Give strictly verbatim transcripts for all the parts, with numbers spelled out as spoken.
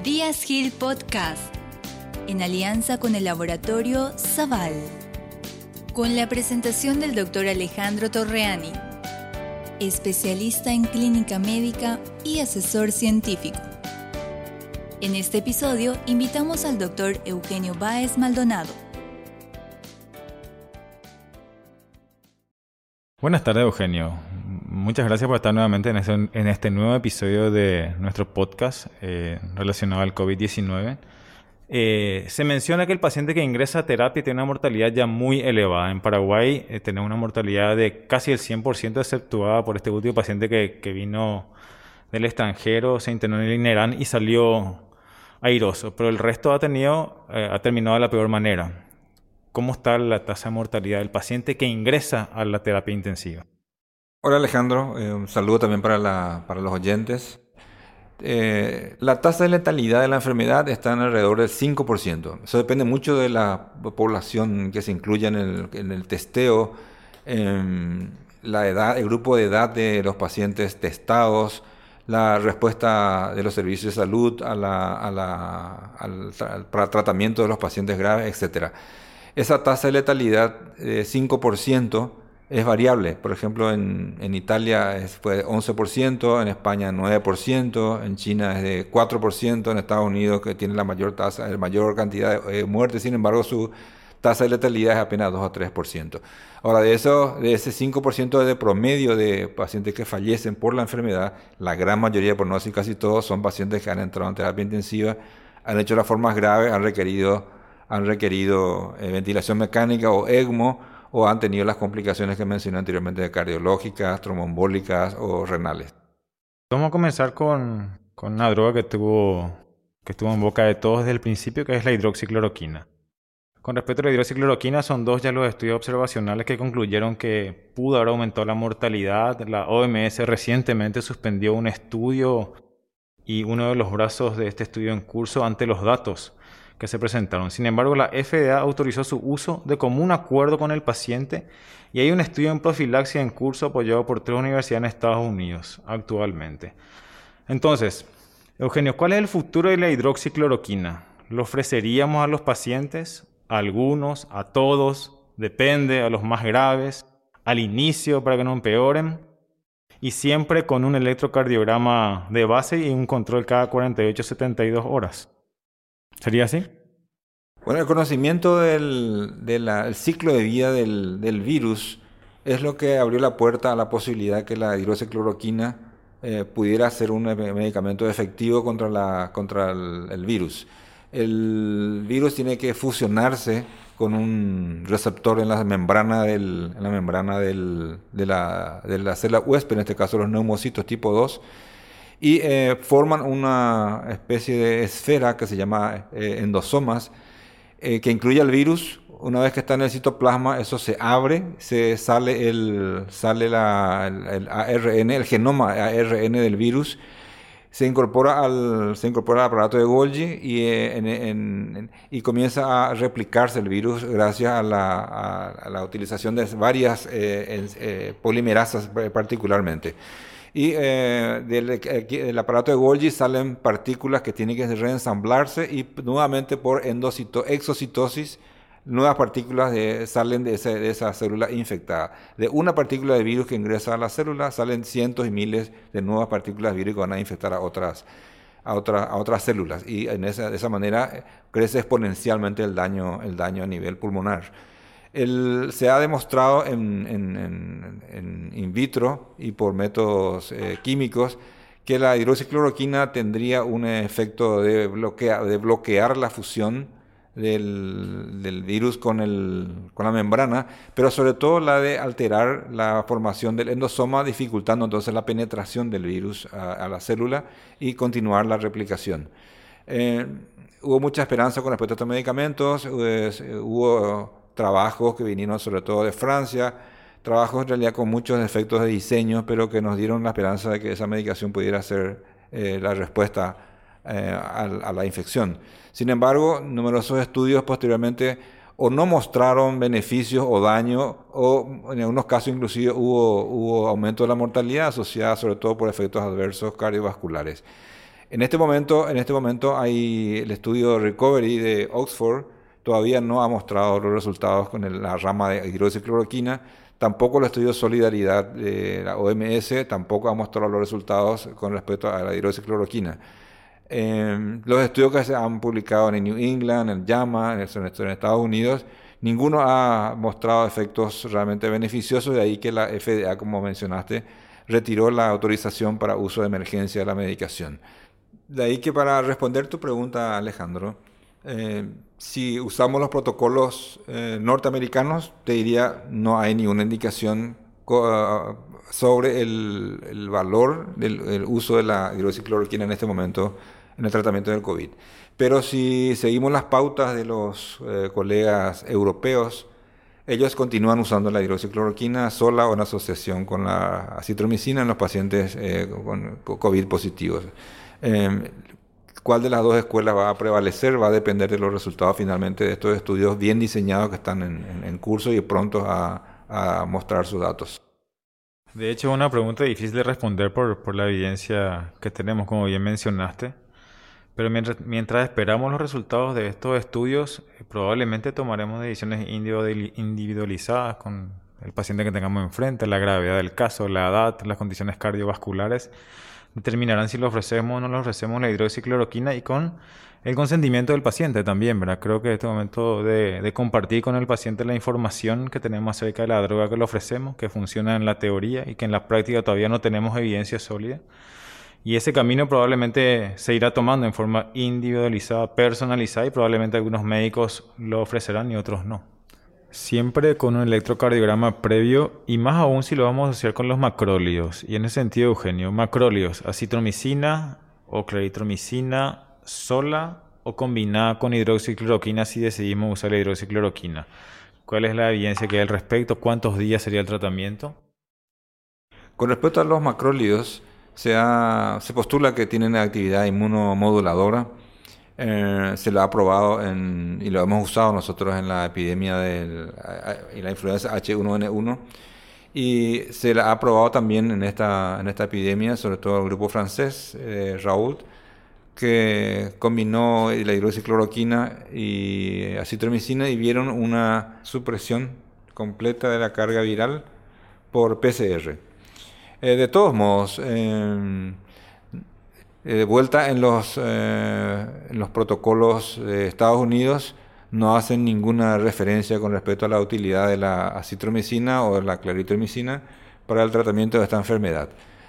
Díaz Hill Podcast, en alianza con el laboratorio Saval, con la presentación del doctor Alejandro Torreani, especialista en clínica médica y asesor científico. En este episodio invitamos al doctor Eugenio Báez Maldonado. Buenas tardes, Eugenio. Muchas gracias por estar nuevamente en este, en este nuevo episodio de nuestro podcast eh, relacionado al COVID diecinueve. Eh, se menciona que el paciente que ingresa a terapia tiene una mortalidad ya muy elevada. En Paraguay eh, tenemos una mortalidad de casi el cien por ciento, exceptuada por este último paciente que, que vino del extranjero, se internó en el INERAN y salió airoso. Pero el resto ha, tenido, eh, ha terminado de la peor manera. ¿Cómo está la tasa de mortalidad del paciente que ingresa a la terapia intensiva? Hola Alejandro, eh, un saludo también para, la, para los oyentes. Eh, la tasa de letalidad de la enfermedad está en alrededor del cinco por ciento. Eso depende mucho de la población que se incluya en el, en el testeo, eh, la edad, el grupo de edad de los pacientes testados, la respuesta de los servicios de salud a la, a la, al, al para tratamiento de los pacientes graves, etcétera. Esa tasa de letalidad de cinco por ciento es variable. Por ejemplo, en, en Italia es, fue once por ciento, en España nueve por ciento, en China es de cuatro por ciento, en Estados Unidos, que tiene la mayor tasa, la mayor cantidad de eh, muertes, sin embargo, su tasa de letalidad es apenas dos a tres por ciento. Ahora, de, eso, de ese cinco por ciento de promedio de pacientes que fallecen por la enfermedad, la gran mayoría, por no decir casi todos, son pacientes que han entrado en terapia intensiva, han hecho las formas graves, han requerido... han requerido eh, ventilación mecánica o ECMO, o han tenido las complicaciones que mencioné anteriormente, cardiológicas, tromboembólicas o renales. Vamos a comenzar con, con una droga que tuvo, que estuvo en boca de todos desde el principio, que es la hidroxicloroquina. Con respecto a la hidroxicloroquina, son dos ya los estudios observacionales que concluyeron que pudo haber aumentado la mortalidad. La O M S recientemente suspendió un estudio y uno de los brazos de este estudio en curso ante los datos que se presentaron. Sin embargo, la F D A autorizó su uso de común acuerdo con el paciente y hay un estudio en profilaxia en curso apoyado por tres universidades en Estados Unidos actualmente. Entonces, Eugenio, ¿cuál es el futuro de la hidroxicloroquina? ¿Lo ofreceríamos a los pacientes? ¿A algunos? ¿A todos? ¿Depende? ¿A los más graves? ¿Al inicio para que no empeoren? Y siempre con un electrocardiograma de base y un control cada cuarenta y ocho a setenta y dos horas. ¿Sería así? Bueno, el conocimiento del, de la, el ciclo de vida del, del virus es lo que abrió la puerta a la posibilidad de que la hidroxicloroquina eh, pudiera ser un medicamento efectivo contra, la, contra el, el virus. El virus tiene que fusionarse con un receptor en la membrana, del, en la, membrana del, de, la, de la célula huésped, en este caso los neumocitos tipo dos, y eh, forman una especie de esfera que se llama eh, endosomas, eh, que incluye al virus. Una vez que está en el citoplasma, eso se abre, se sale el, sale la, el, el A R N, el genoma A R N del virus, se incorpora al, se incorpora al aparato de Golgi y, eh, en, en, en, y comienza a replicarse el virus gracias a la, a, a la utilización de varias eh, eh, polimerasas particularmente. Y eh, del, del aparato de Golgi salen partículas que tienen que reensamblarse y nuevamente por endocito, exocitosis, nuevas partículas de, salen de, ese, de esa célula infectada. De una partícula de virus que ingresa a la célula salen cientos y miles de nuevas partículas de virus que van a infectar a otras, a otra, a otras células. Y en esa, de esa manera crece exponencialmente el daño, el daño a nivel pulmonar. El, se ha demostrado en, en, en, en in vitro y por métodos eh, químicos que la hidroxicloroquina tendría un efecto de, bloquea, de bloquear la fusión del, del virus con, el, con la membrana, pero sobre todo la de alterar la formación del endosoma, dificultando entonces la penetración del virus a, a la célula y continuar la replicación. Eh, hubo mucha esperanza con respecto a estos medicamentos, pues, hubo trabajos que vinieron sobre todo de Francia, trabajos en realidad con muchos defectos de diseño, pero que nos dieron la esperanza de que esa medicación pudiera ser eh, la respuesta eh, a, a la infección. Sin embargo, numerosos estudios posteriormente o no mostraron beneficios o daño, o en algunos casos inclusive hubo, hubo aumento de la mortalidad asociada sobre todo por efectos adversos cardiovasculares. En este momento, en este momento hay el estudio Recovery de Oxford, todavía no ha mostrado los resultados con el- la rama de hidroxicloroquina, tampoco el estudio Solidaridad de la O M S, tampoco ha mostrado los resultados con respecto a la hidroxicloroquina. Eh, los estudios que se han publicado en New England, en JAMA, en, en Estados Unidos, ninguno ha mostrado efectos realmente beneficiosos, de ahí que la F D A, como mencionaste, retiró la autorización para uso de emergencia de la medicación. De ahí que para responder tu pregunta, Alejandro, eh, si usamos los protocolos eh, norteamericanos, te diría no hay ninguna indicación co- sobre el, el valor del el uso de la hidroxicloroquina en este momento en el tratamiento del COVID. Pero si seguimos las pautas de los eh, colegas europeos, ellos continúan usando la hidroxicloroquina sola o en asociación con la acitromicina en los pacientes eh, con COVID positivos. Eh, ¿Cuál de las dos escuelas va a prevalecer? Va a depender de los resultados finalmente de estos estudios bien diseñados que están en, en, en curso y prontos a, a mostrar sus datos. De hecho, es una pregunta difícil de responder por, por la evidencia que tenemos, como bien mencionaste. Pero mientras, mientras esperamos los resultados de estos estudios, eh, probablemente tomaremos decisiones individuali- individualizadas con el paciente que tengamos enfrente, la gravedad del caso, la edad, las condiciones cardiovasculares. Determinarán si le ofrecemos o no le ofrecemos la hidroxicloroquina y con el consentimiento del paciente también, ¿verdad? Creo que en este momento de, de compartir con el paciente la información que tenemos acerca de la droga que le ofrecemos, que funciona en la teoría y que en la práctica todavía no tenemos evidencia sólida. Y ese camino probablemente se irá tomando en forma individualizada, personalizada, y probablemente algunos médicos lo ofrecerán y otros no. Siempre con un electrocardiograma previo, y más aún si lo vamos a asociar con los macrólidos. Y en ese sentido, Eugenio, macrólidos, acitromicina o claritromicina sola o combinada con hidroxicloroquina si decidimos usar la hidroxicloroquina. ¿Cuál es la evidencia que hay al respecto? ¿Cuántos días sería el tratamiento? Con respecto a los macrólidos, se, ha- se postula que tienen actividad inmunomoduladora. Eh, se lo ha probado en- y lo hemos usado nosotros en la epidemia del, a- a- y la influenza H uno N uno. Y se la ha probado también en esta, en esta epidemia, sobre todo el grupo francés, eh, Raoult, que combinó la hidroxicloroquina y acitromicina y vieron una supresión completa de la carga viral por P C R. Eh, de todos modos, eh, eh, de vuelta en los, eh, en los protocolos de Estados Unidos, no hacen ninguna referencia con respecto a la utilidad de la acitromicina o de la claritromicina para el tratamiento de esta enfermedad.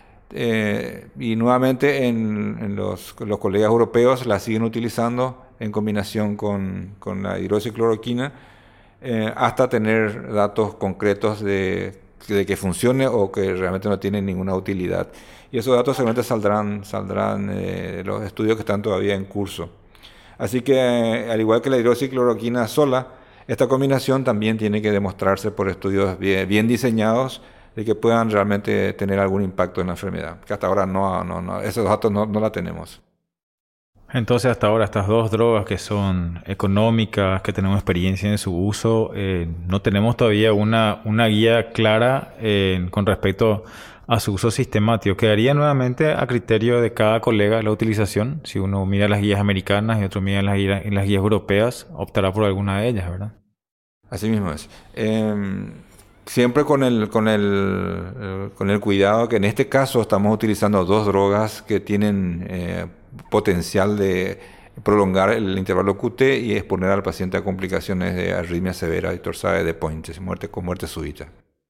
Eh, y nuevamente en, en los, los colegas europeos la siguen utilizando en combinación con, con la hidroxicloroquina eh, hasta tener datos concretos de, de que funcione o que realmente no tiene ninguna utilidad. Y esos datos seguramente saldrán, saldrán eh, de los estudios que están todavía en curso. Así que, eh, al igual que la hidroxicloroquina sola, esta combinación también tiene que demostrarse por estudios bien, bien diseñados de que puedan realmente tener algún impacto en la enfermedad, que hasta ahora no, no, no esos datos no, no la tenemos. Entonces, hasta ahora, estas dos drogas que son económicas, que tenemos experiencia en su uso, eh, no tenemos todavía una, una guía clara eh, con respecto a su uso sistemático. Quedaría nuevamente a criterio de cada colega la utilización. Si uno mira las guías americanas y otro mira las guías, en las guías europeas, optará por alguna de ellas, ¿verdad? Así mismo es. Eh, siempre con el, con, el, eh, con el cuidado que en este caso estamos utilizando dos drogas que tienen eh, potencial de prolongar el intervalo Q T y exponer al paciente a complicaciones de arritmia severa y torsade de Pointes, muerte con muerte súbita.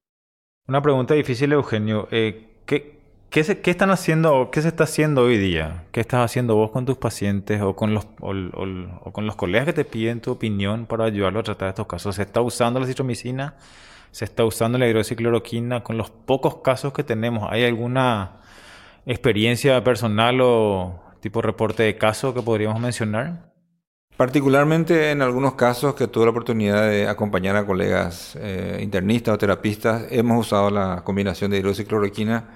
Una pregunta difícil, Eugenio. Eh, ¿qué, qué, se, ¿Qué están haciendo, qué se está haciendo hoy día? ¿Qué estás haciendo vos con tus pacientes o con los, o, o, o con los colegas que te piden tu opinión para ayudarlos a tratar estos casos? ¿Se está usando la citromicina? ¿Se está usando la hidroxicloroquina? Con los pocos casos que tenemos, ¿hay alguna experiencia personal o tipo reporte de caso que podríamos mencionar? Particularmente en algunos casos que tuve la oportunidad de acompañar a colegas eh, internistas o terapistas, hemos usado la combinación de hidroxicloroquina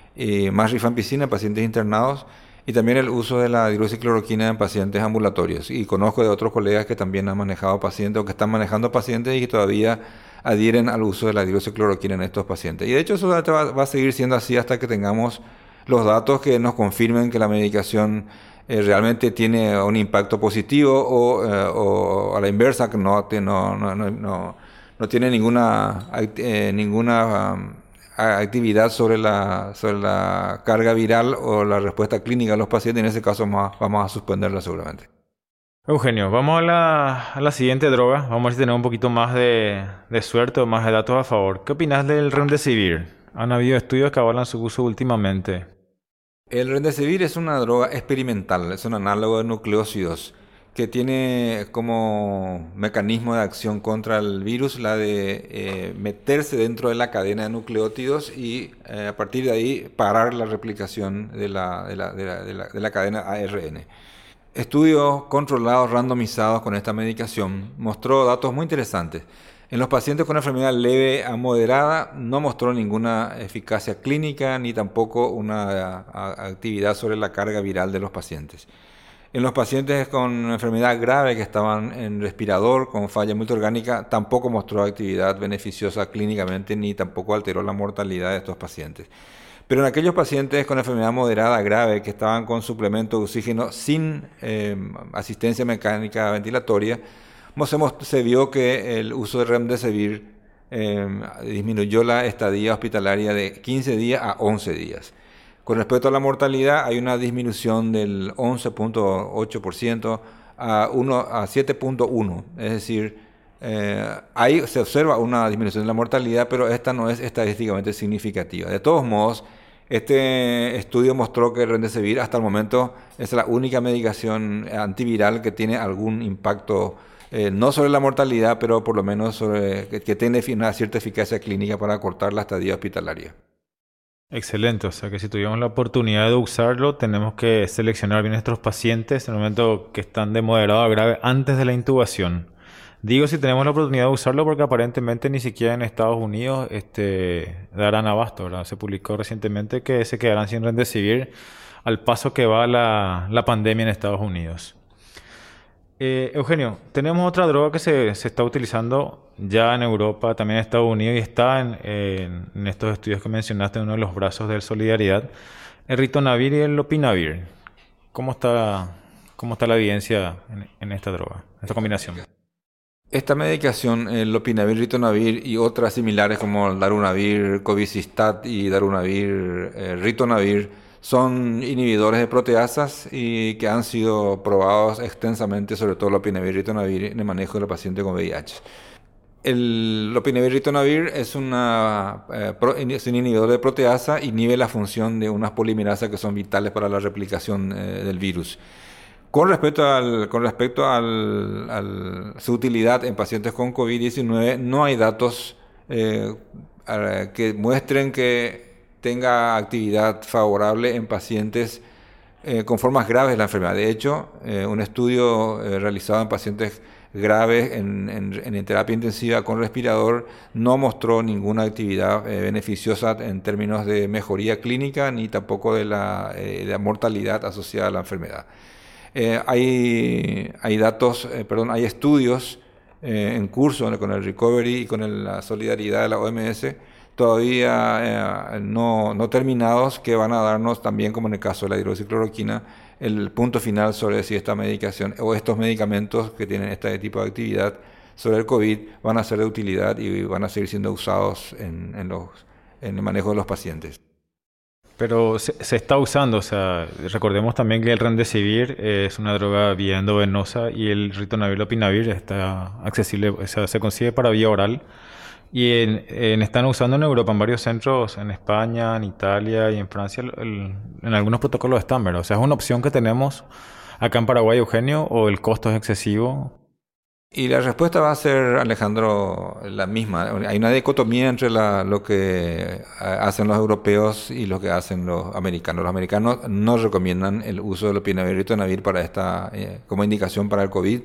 y más rifampicina en pacientes internados y también el uso de la hidroxicloroquina en pacientes ambulatorios. Y conozco de otros colegas que también han manejado pacientes o que están manejando pacientes y que todavía adhieren al uso de la hidroxicloroquina en estos pacientes. Y de hecho eso va, va a seguir siendo así hasta que tengamos los datos que nos confirmen que la medicación eh, realmente tiene un impacto positivo o, eh, o a la inversa, que no, no, no, no, no, no tiene ninguna, eh, ninguna um, actividad sobre la, sobre la carga viral o la respuesta clínica de los pacientes. En ese caso vamos a, vamos a suspenderla seguramente. Eugenio, vamos a la, a la siguiente droga. Vamos a ver si tenemos un poquito más de, de suerte o más de datos a favor. ¿Qué opinas del Remdesivir? Han habido estudios que avalan su uso últimamente. El Remdesivir es una droga experimental, es un análogo de nucleócidos que tiene como mecanismo de acción contra el virus la de eh, meterse dentro de la cadena de nucleótidos y eh, a partir de ahí parar la replicación de la, de la, de la, de la, de la cadena A R N. Estudios controlados randomizados con esta medicación mostró datos muy interesantes. En los pacientes con enfermedad leve a moderada no mostró ninguna eficacia clínica ni tampoco una actividad sobre la carga viral de los pacientes. En los pacientes con enfermedad grave que estaban en respirador con falla multiorgánica tampoco mostró actividad beneficiosa clínicamente ni tampoco alteró la mortalidad de estos pacientes. Pero en aquellos pacientes con enfermedad moderada grave que estaban con suplemento de oxígeno sin eh, asistencia mecánica ventilatoria, se vio que el uso de Remdesivir eh, disminuyó la estadía hospitalaria de quince días a once días. Con respecto a la mortalidad, hay una disminución del once punto ocho por ciento a, a siete punto uno por ciento. Es decir, eh, ahí se observa una disminución de la mortalidad, pero esta no es estadísticamente significativa. De todos modos, este estudio mostró que el Remdesivir hasta el momento es la única medicación antiviral que tiene algún impacto, eh, no sobre la mortalidad, pero por lo menos sobre, que, que tiene una cierta eficacia clínica para acortar la estadía hospitalaria. Excelente, o sea que si tuviéramos la oportunidad de usarlo, tenemos que seleccionar bien a nuestros pacientes en el momento que están de moderado a grave antes de la intubación. Digo si tenemos la oportunidad de usarlo porque aparentemente ni siquiera en Estados Unidos este, darán abasto, ¿verdad? Se publicó recientemente que se quedarán sin Remdesivir al paso que va la, la pandemia en Estados Unidos. Eh, Eugenio, tenemos otra droga que se, se está utilizando ya en Europa, también en Estados Unidos, y está en, en, en estos estudios que mencionaste, en uno de los brazos de Solidaridad, el Ritonavir y el Lopinavir. ¿Cómo está, cómo está la evidencia en, en esta droga, en esta combinación? Esta medicación, el Lopinavir, Ritonavir y otras similares como el Darunavir, Covicistat y Darunavir, eh, Ritonavir, son inhibidores de proteasas y que han sido probados extensamente, sobre todo el Lopinavir, Ritonavir, en el manejo de los pacientes con V I H. El Lopinavir, Ritonavir es, una, eh, pro, es un inhibidor de proteasa, inhibe la función de unas polimerasas que son vitales para la replicación eh, del virus. Con respecto al, con respecto al, al su utilidad en pacientes con COVID diecinueve, no hay datos eh, que muestren que tenga actividad favorable en pacientes eh, con formas graves de la enfermedad. De hecho, eh, un estudio eh, realizado en pacientes graves en, en, en terapia intensiva con respirador no mostró ninguna actividad eh, beneficiosa en términos de mejoría clínica ni tampoco de la, eh, de la mortalidad asociada a la enfermedad. Eh, hay, hay datos, eh, perdón, hay estudios eh, en curso con el Recovery y con el, la Solidaridad de la O M S todavía eh, no, no terminados, que van a darnos también, como en el caso de la hidroxicloroquina, el punto final sobre si esta medicación o estos medicamentos que tienen este tipo de actividad sobre el COVID van a ser de utilidad y van a seguir siendo usados en, en, los, en el manejo de los pacientes. Pero se, se está usando, o sea, recordemos también que el Remdesivir es una droga vía endovenosa y el Ritonavir, Lopinavir está accesible, o sea, se consigue para vía oral. Y en, en, están usando en Europa, en varios centros, en España, en Italia y en Francia, el, en algunos protocolos están, ¿verdad? O sea, ¿es una opción que tenemos acá en Paraguay, Eugenio, o el costo es excesivo? Y la respuesta va a ser, Alejandro, la misma. Hay una dicotomía entre la, lo que hacen los europeos y lo que hacen los americanos. Los americanos no recomiendan el uso del Lopinavir y Ritonavir para esta, eh, como indicación para el COVID.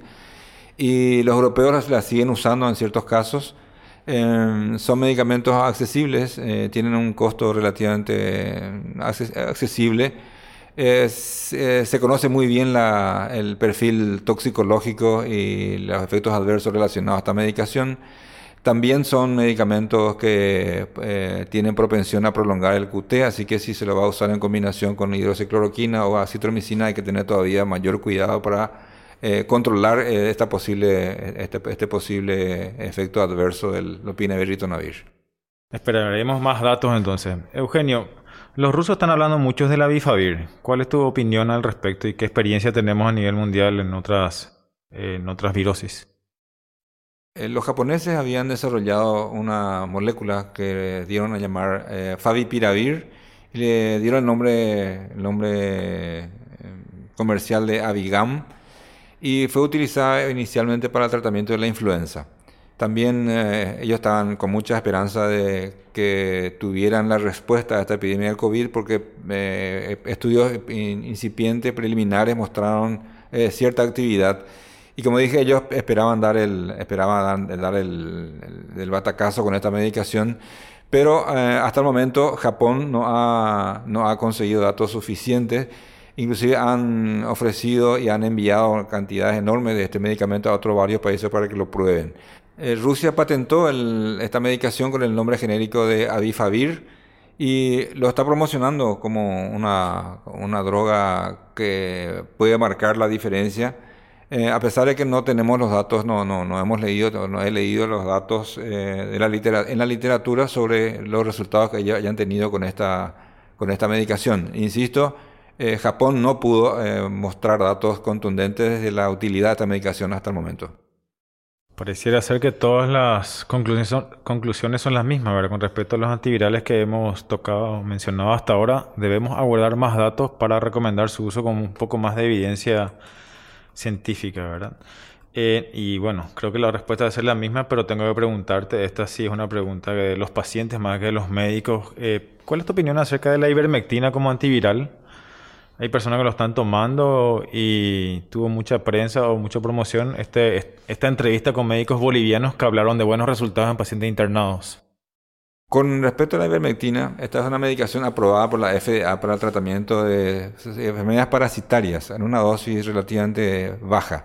Y los europeos la siguen usando en ciertos casos. Eh, son medicamentos accesibles, eh, tienen un costo relativamente accesible. Es, eh, se conoce muy bien la, el perfil toxicológico y los efectos adversos relacionados a esta medicación. También son medicamentos que eh, tienen propensión a prolongar el Q T, así que si se lo va a usar en combinación con hidroxicloroquina o acitromicina hay que tener todavía mayor cuidado para eh, controlar eh, esta posible, este, este posible efecto adverso del lopinavir ritonavir. Esperaremos más datos entonces. Eugenio, los rusos están hablando mucho del Avifavir. ¿Cuál es tu opinión al respecto y qué experiencia tenemos a nivel mundial en otras, eh, en otras virosis? Eh, los japoneses habían desarrollado una molécula que dieron a llamar eh, Favipiravir y le dieron el nombre, el nombre eh, comercial de Avigam y fue utilizada inicialmente para el tratamiento de la influenza. También eh, ellos estaban con mucha esperanza de que tuvieran la respuesta a esta epidemia del COVID porque eh, estudios incipientes preliminares mostraron eh, cierta actividad. Y como dije, ellos esperaban dar el, esperaban dar el, el, el batacazo con esta medicación, pero eh, hasta el momento Japón no ha, no ha conseguido datos suficientes. Inclusive han ofrecido y han enviado cantidades enormes de este medicamento a otros varios países para que lo prueben. Eh, Rusia patentó el, esta medicación con el nombre genérico de Avifavir y lo está promocionando como una, una droga que puede marcar la diferencia. Eh, a pesar de que no tenemos los datos, no, no, no hemos leído, no he leído los datos eh, de la litera, en la literatura sobre los resultados que ya hayan tenido con esta, con esta medicación. Insisto, eh, Japón no pudo eh, mostrar datos contundentes de la utilidad de esta medicación hasta el momento. Pareciera ser que todas las conclusiones son, conclusiones son las mismas, ¿verdad? Con respecto a los antivirales que hemos tocado, mencionado hasta ahora, debemos aguardar más datos para recomendar su uso con un poco más de evidencia científica, ¿verdad? Eh, y bueno, creo que la respuesta debe ser la misma, pero tengo que preguntarte, esta sí es una pregunta de los pacientes más que de los médicos. Eh, ¿cuál es tu opinión acerca de la ivermectina como antiviral? Hay personas que lo están tomando y tuvo mucha prensa o mucha promoción este, esta entrevista con médicos bolivianos que hablaron de buenos resultados en pacientes internados. Con respecto a la ivermectina, esta es una medicación aprobada por la F D A para el tratamiento de enfermedades parasitarias en una dosis relativamente baja.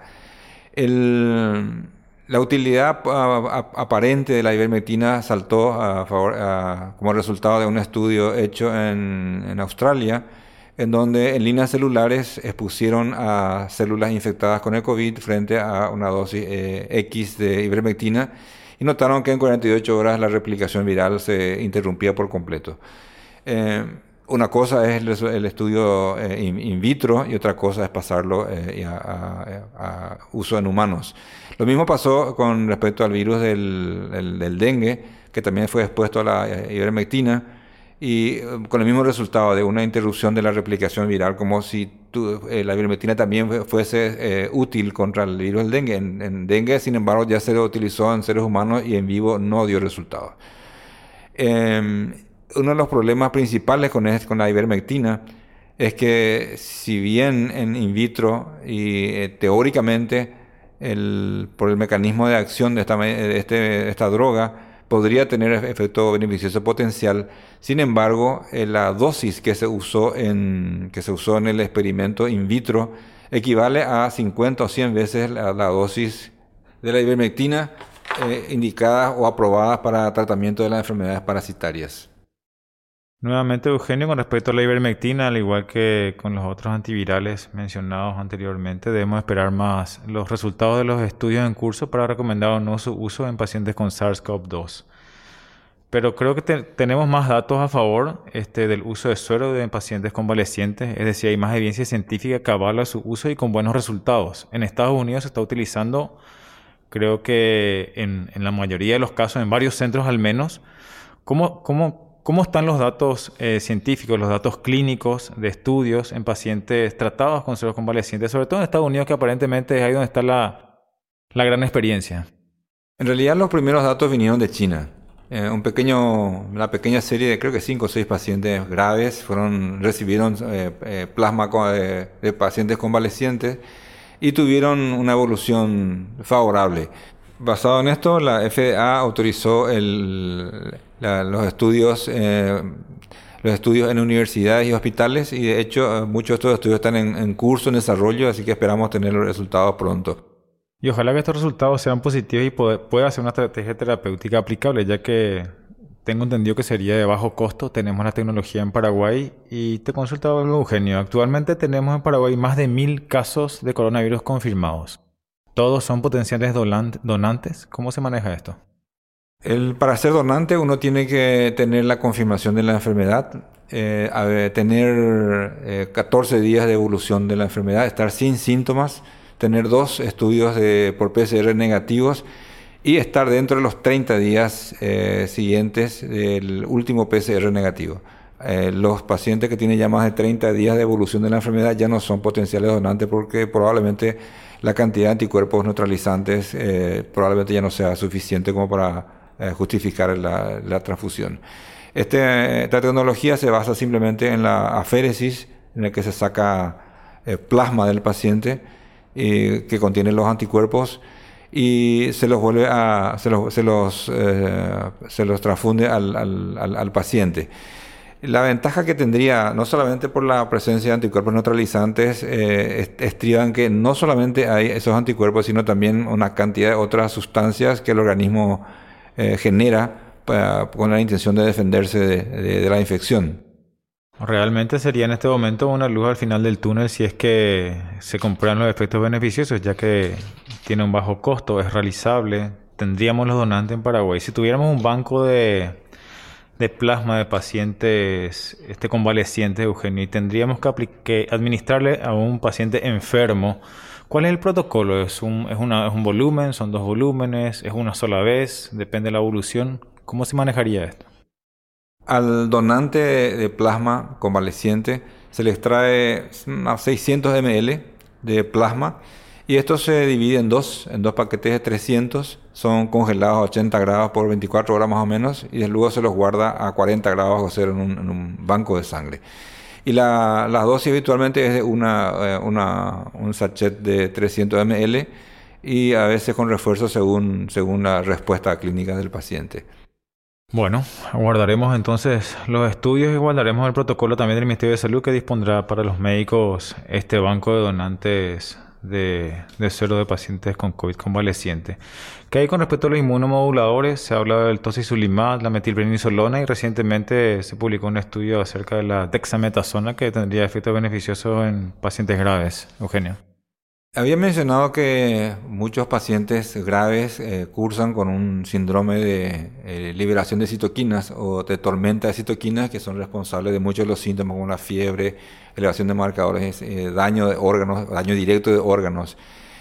El, la utilidad a, a, aparente de la ivermectina saltó a favor, a, como resultado de un estudio hecho en, en Australia, en donde en líneas celulares expusieron a células infectadas con el COVID frente a una dosis eh, X de ivermectina y notaron que en cuarenta y ocho horas la replicación viral se interrumpía por completo. Eh, una cosa es el, el estudio eh, in, in vitro y otra cosa es pasarlo eh, a, a, a uso en humanos. Lo mismo pasó con respecto al virus del, del, del dengue, que también fue expuesto a la ivermectina, y con el mismo resultado de una interrupción de la replicación viral, como si tu, eh, la ivermectina también fuese eh, útil contra el virus del dengue. En, en dengue, sin embargo, ya se lo utilizó en seres humanos y en vivo no dio resultados. Eh, uno de los problemas principales con, este, con la ivermectina es que si bien en in vitro y eh, teóricamente el, por el mecanismo de acción de esta, de este, de esta droga podría tener efecto beneficioso potencial. Sin embargo, eh, la dosis que se usó en que se usó en el experimento in vitro equivale a cincuenta o cien veces la, la dosis de la ivermectina eh, indicada o aprobada para tratamiento de las enfermedades parasitarias. Nuevamente, Eugenio, con respecto a la ivermectina, al igual que con los otros antivirales mencionados anteriormente, debemos esperar más los resultados de los estudios en curso para recomendar o no su uso en pacientes con SARS-CoV dos. Pero creo que te, tenemos más datos a favor este, del uso de suero en pacientes convalecientes, es decir, hay más evidencia científica que avala su uso y con buenos resultados. En Estados Unidos se está utilizando, creo que en, en la mayoría de los casos, en varios centros al menos. ¿Cómo, cómo ¿Cómo están los datos eh, científicos, los datos clínicos de estudios en pacientes tratados con sueros convalecientes, sobre todo en Estados Unidos, que aparentemente es ahí donde está la, la gran experiencia? En realidad los primeros datos vinieron de China. Eh, un pequeño, una pequeña serie de creo que cinco o seis pacientes graves fueron, recibieron eh, eh, plasma de, de pacientes convalecientes y tuvieron una evolución favorable. Basado en esto, la F D A autorizó el, la, los estudios eh, los estudios en universidades y hospitales y de hecho muchos de estos estudios están en, en curso, en desarrollo, así que esperamos tener los resultados pronto. Y ojalá que estos resultados sean positivos y puede- pueda ser una estrategia terapéutica aplicable, ya que tengo entendido que sería de bajo costo. Tenemos la tecnología en Paraguay y te consultaba algo, Eugenio. Actualmente tenemos en Paraguay más de mil casos de coronavirus confirmados. ¿Todos son potenciales donan- donantes? ¿Cómo se maneja esto? El, para ser donante uno tiene que tener la confirmación de la enfermedad, eh, a ver, tener eh, catorce días de evolución de la enfermedad, estar sin síntomas, tener dos estudios de, por P C R negativos y estar dentro de los treinta días eh, siguientes del último P C R negativo. Eh, los pacientes que tienen ya más de treinta días de evolución de la enfermedad ya no son potenciales donantes porque probablemente la cantidad de anticuerpos neutralizantes eh, probablemente ya no sea suficiente como para eh, justificar la, la transfusión. Este, esta tecnología se basa simplemente en la aféresis, en la que se saca eh, plasma del paciente eh, que contiene los anticuerpos y se los vuelve a se los se los, eh, se los transfunde al, al, al, al paciente. La ventaja que tendría, no solamente por la presencia de anticuerpos neutralizantes, eh, estriba en que no solamente hay esos anticuerpos, sino también una cantidad de otras sustancias que el organismo eh, genera para, con la intención de defenderse de, de, de la infección. Realmente sería en este momento una luz al final del túnel si es que se comprueban los efectos beneficiosos, ya que tiene un bajo costo, es realizable. Tendríamos los donantes en Paraguay. Si tuviéramos un banco de, de plasma de pacientes este, convalecientes, Eugenio, y tendríamos que, apli- que administrarle a un paciente enfermo, ¿cuál es el protocolo? ¿Es un, es una, es un volumen? ¿Son dos volúmenes? ¿Es una sola vez? ¿Depende de la evolución? ¿Cómo se manejaría esto? Al donante de plasma convaleciente se le extrae unos seiscientos mililitros de plasma y esto se divide en dos, en dos paquetes de trescientos, son congelados a ochenta grados por veinticuatro horas más o menos y luego se los guarda a cuarenta grados bajo cero en un, en un banco de sangre. Y la, la dosis habitualmente es de una, eh, una, un sachet de trescientos mililitros y a veces con refuerzo según, según la respuesta clínica del paciente. Bueno, aguardaremos entonces los estudios y guardaremos el protocolo también del Ministerio de Salud que dispondrá para los médicos este banco de donantes de, de suero de pacientes con COVID convaleciente. ¿Qué hay con respecto a los inmunomoduladores? Se habla del tocilizumab, la metilprednisolona y recientemente se publicó un estudio acerca de la dexametasona que tendría efectos beneficiosos en pacientes graves. Eugenio. Había mencionado que muchos pacientes graves eh, cursan con un síndrome de eh, liberación de citoquinas o de tormenta de citoquinas que son responsables de muchos de los síntomas como la fiebre, elevación de marcadores, eh, daño de órganos, daño directo de órganos.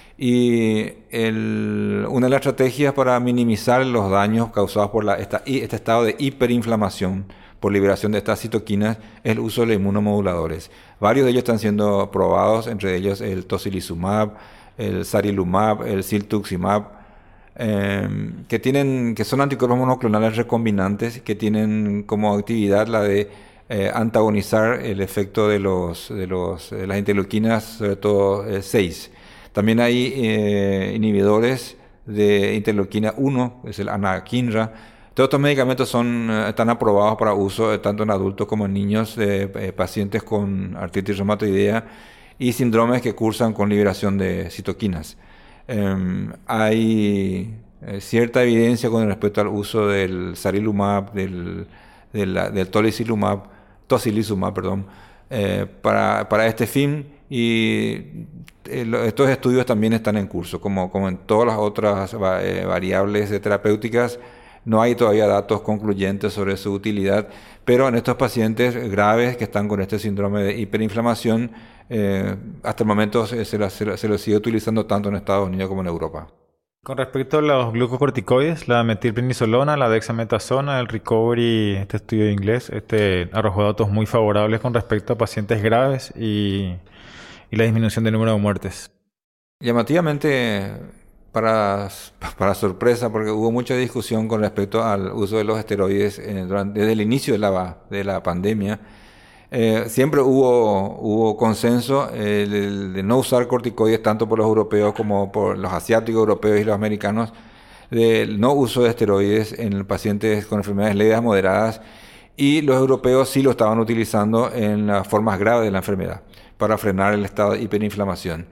Y el, una de las estrategias para minimizar los daños causados por la, esta, este estado de hiperinflamación por liberación de estas citoquinas es el uso de inmunomoduladores. Varios de ellos están siendo probados, entre ellos el tocilizumab, el sarilumab, el ciltuximab, eh, que, tienen, que son anticuerpos monoclonales recombinantes que tienen como actividad la de eh, antagonizar el efecto de, los, de, los, de las interleuquinas, sobre todo eh, seis. También hay eh, inhibidores de interleuquina uno, es el anakinra. Todos estos medicamentos son, están aprobados para uso tanto en adultos como en niños, eh, eh, pacientes con artritis reumatoidea y síndromes que cursan con liberación de citoquinas. Eh, hay eh, cierta evidencia con respecto al uso del sarilumab, del, del, del tocilizumab, tocilizumab perdón, eh, para, para este fin y eh, estos estudios también están en curso, como, como en todas las otras eh, variables terapéuticas. No hay todavía datos concluyentes sobre su utilidad, pero en estos pacientes graves que están con este síndrome de hiperinflamación, eh, hasta el momento se, se, la, se, la, se lo sigue utilizando tanto en Estados Unidos como en Europa. Con respecto a los glucocorticoides, la metilprednisolona, la dexametasona, el Recovery, este estudio de inglés, este arrojó datos muy favorables con respecto a pacientes graves y, y la disminución del número de muertes. Llamativamente, para, para sorpresa, porque hubo mucha discusión con respecto al uso de los esteroides eh, durante, desde el inicio de la, de la pandemia. Eh, siempre hubo, hubo consenso eh, de, de no usar corticoides tanto por los europeos como por los asiáticos, europeos y los americanos, del no uso de esteroides en pacientes con enfermedades leves a moderadas, y los europeos sí lo estaban utilizando en las formas graves de la enfermedad para frenar el estado de hiperinflamación.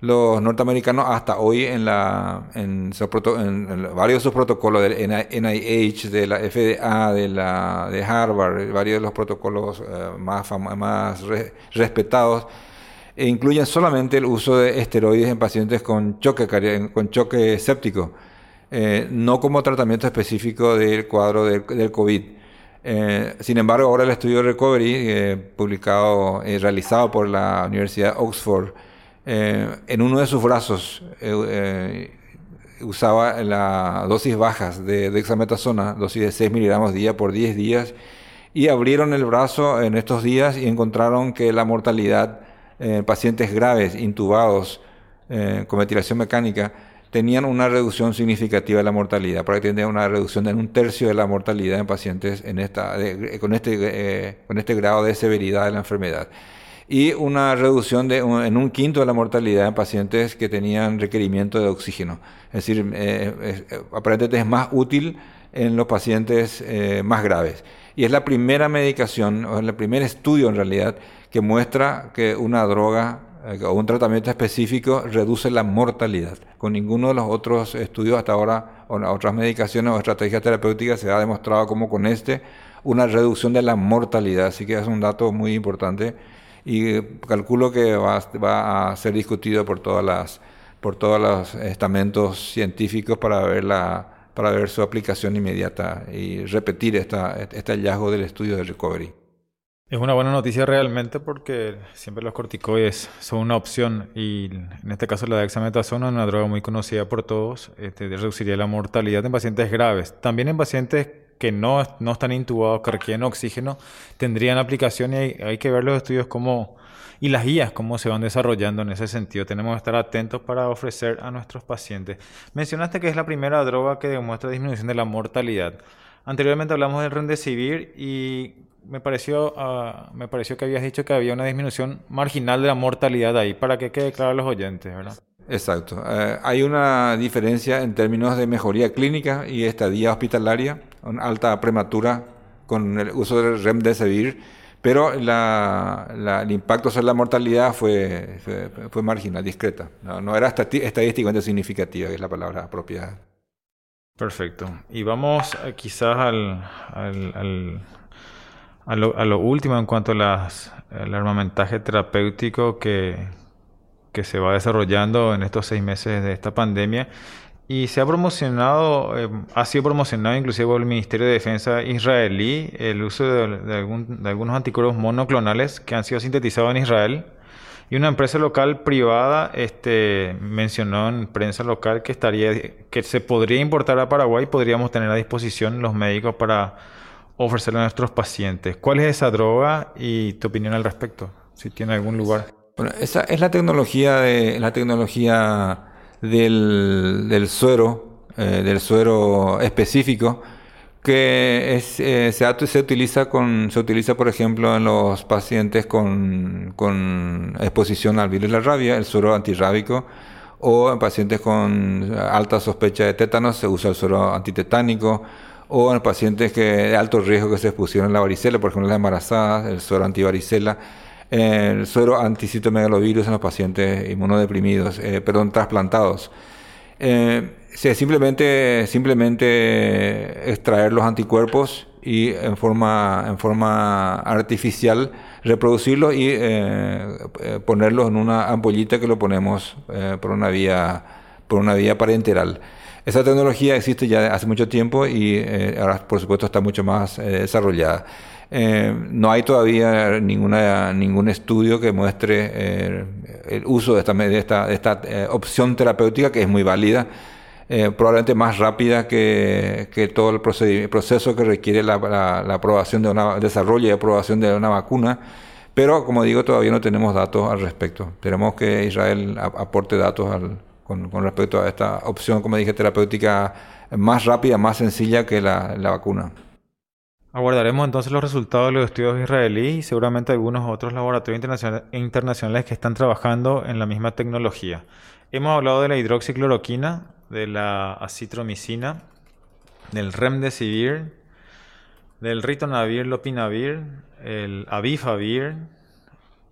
los norteamericanos hasta hoy en, la, en, su proto, en, en varios de sus protocolos del N I H, de la F D A, de, la, de Harvard, varios de los protocolos uh, más, más re, respetados, e incluyen solamente el uso de esteroides en pacientes con choque, con choque séptico, eh, no como tratamiento específico del cuadro del, del COVID. Eh, sin embargo, ahora el estudio Recovery, eh, publicado y eh, realizado por la Universidad de Oxford, eh, en uno de sus brazos eh, eh, usaba la dosis bajas de dexametasona, dosis de seis miligramos día por diez días, y abrieron el brazo en estos días y encontraron que la mortalidad en eh, pacientes graves, intubados, eh, con ventilación mecánica, tenían una reducción significativa de la mortalidad, prácticamente una reducción de un tercio de la mortalidad en pacientes en esta, de, con, este, eh, con este grado de severidad de la enfermedad. Y una reducción de un, en un quinto de la mortalidad en pacientes que tenían requerimiento de oxígeno. Es decir, eh, eh, aparentemente es más útil en los pacientes eh, más graves. Y es la primera medicación, o el primer estudio en realidad, que muestra que una droga o un tratamiento específico reduce la mortalidad. Con ninguno de los otros estudios hasta ahora, o otras medicaciones o estrategias terapéuticas, se ha demostrado como con este una reducción de la mortalidad. Así que es un dato muy importante y calculo que va, va a ser discutido por todas las, por todos los estamentos científicos para ver la, para ver su aplicación inmediata y repetir esta, este hallazgo del estudio de Recovery. Es una buena noticia realmente porque siempre los corticoides son una opción y en este caso la dexametasona, una droga muy conocida por todos, este, reduciría la mortalidad en pacientes graves. También en pacientes que no, no están intubados, que requieren oxígeno, tendrían aplicación y hay, hay que ver los estudios cómo, y las guías cómo se van desarrollando en ese sentido. Tenemos que estar atentos para ofrecer a nuestros pacientes. Mencionaste que es la primera droga que demuestra disminución de la mortalidad. Anteriormente hablamos del Remdesivir y me pareció, uh, me pareció que habías dicho que había una disminución marginal de la mortalidad ahí, para que quede claro a los oyentes, ¿verdad? Exacto. Uh, hay una diferencia en términos de mejoría clínica y estadía hospitalaria, una alta prematura con el uso del Remdesivir, pero la, la, el impacto sobre la mortalidad fue, fue, fue marginal, discreta. No, no era estati- estadísticamente significativa, que es la palabra apropiada. Perfecto. Y vamos uh, quizás al... al, al... A lo, a lo último en cuanto a las, el armamentaje terapéutico que, que se va desarrollando en estos seis meses de esta pandemia y se ha promocionado, eh, ha sido promocionado inclusive por el Ministerio de Defensa israelí el uso de, de, algún, de algunos anticuerpos monoclonales que han sido sintetizados en Israel y una empresa local privada este, mencionó en prensa local que, estaría, que se podría importar a Paraguay y podríamos tener a disposición los médicos para ofrecerle a nuestros pacientes. ¿Cuál es esa droga y tu opinión al respecto? Si tiene algún lugar. Bueno, esa es la tecnología de la tecnología del, del suero, eh, del suero específico que es, eh, se, se utiliza con se utiliza por ejemplo en los pacientes con, con exposición al virus de la rabia, el suero antirrábico, o en pacientes con alta sospecha de tétanos se usa el suero antitetánico, o en pacientes que, de alto riesgo que se expusieron a la varicela, por ejemplo las embarazadas, el suero antivaricela, eh, el suero anticytomegalovirus en los pacientes inmunodeprimidos, eh, perdón, trasplantados. Eh, se simplemente, simplemente extraer los anticuerpos y en forma, en forma artificial reproducirlos y eh, ponerlos en una ampollita que lo ponemos eh, por una vía, por una vía parenteral. Esa tecnología existe ya hace mucho tiempo y eh, ahora por supuesto está mucho más eh, desarrollada. Eh, no hay todavía ninguna, ningún estudio que muestre eh, el uso de esta, de esta, de esta eh, opción terapéutica que es muy válida, eh, probablemente más rápida que, que todo el proceso que requiere la, la, la aprobación de una, desarrollo y aprobación de una vacuna. Pero como digo, todavía no tenemos datos al respecto. Tenemos que Israel aporte datos al Con, con respecto a esta opción, como dije, terapéutica más rápida, más sencilla que la, la vacuna. Aguardaremos entonces los resultados de los estudios israelíes y seguramente algunos otros laboratorios internacionales, internacionales que están trabajando en la misma tecnología. Hemos hablado de la hidroxicloroquina, de la acitromicina, del Remdesivir, del Ritonavir, Lopinavir, el Avifavir,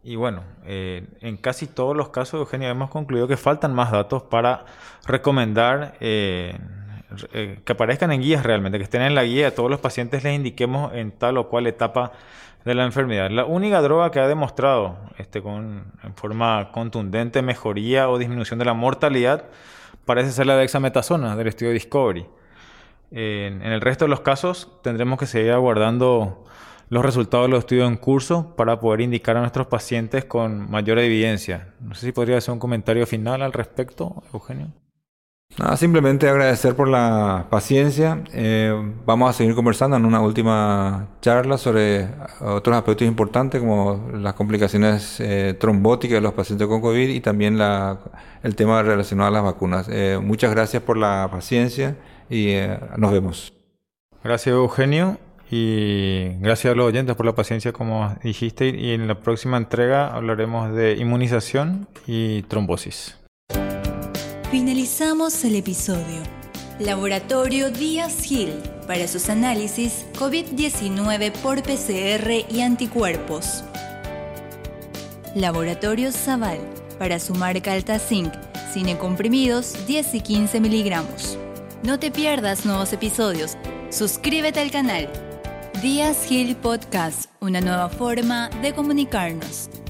Y bueno, eh, en casi todos los casos, Eugenio, hemos concluido que faltan más datos para recomendar eh, eh, que aparezcan en guías realmente, que estén en la guía, a todos los pacientes les indiquemos en tal o cual etapa de la enfermedad. La única droga que ha demostrado este, con, en forma contundente mejoría o disminución de la mortalidad parece ser la dexametasona del estudio Discovery. Eh, en el resto de los casos tendremos que seguir aguardando los resultados de los estudios en curso para poder indicar a nuestros pacientes con mayor evidencia. No sé si podría hacer un comentario final al respecto, Eugenio. Nada, simplemente agradecer por la paciencia. Eh, vamos a seguir conversando en una última charla sobre otros aspectos importantes como las complicaciones eh, trombóticas de los pacientes con COVID y también la, el tema relacionado a las vacunas. Eh, muchas gracias por la paciencia y eh, nos vemos. Gracias, Eugenio. Y gracias a los oyentes por la paciencia, como dijiste. Y en la próxima entrega hablaremos de inmunización y trombosis. Finalizamos el episodio. Laboratorio Díaz-Gil para sus análisis COVID diecinueve por P C R y anticuerpos. Laboratorio Saval para su marca Altazinc, cine comprimidos diez y quince miligramos. No te pierdas nuevos episodios. Suscríbete al canal. Díaz-Gil Podcast, una nueva forma de comunicarnos.